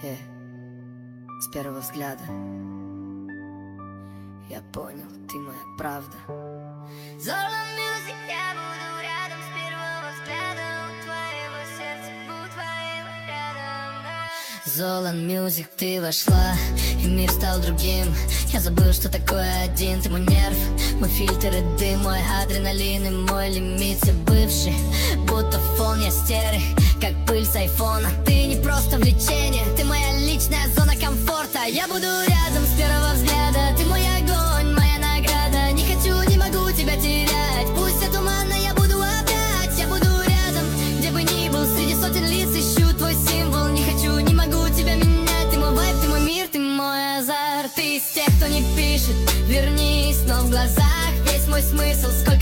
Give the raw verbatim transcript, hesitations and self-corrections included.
Э, с первого взгляда я понял, ты моя правда. Zolan Music, я буду рядом с первого взгляда. У твоего сердца буду твоим рядом, да. Zolan Music, ты вошла, и мир стал другим. Я забыл, что такое один. Ты мой нерв, мой фильтр и дым, мой адреналин и мой лимит. Все бывший, будто фон, я стерый, как пыль с айфона. Ты не просто влечение, ты моя личная зона комфорта. Я буду рядом с первого взгляда. Ты мой огонь, моя награда. Не хочу, не могу тебя терять. Пусть все туманно, я буду опять. Я буду рядом, где бы ни был. Среди сотен лиц ищу твой символ. Не хочу, не могу тебя менять. Ты мой вайб, ты мой мир, ты мой азарт. Ты из тех, кто не пишет, вернись, но в глазах весь мой смысл. Сколько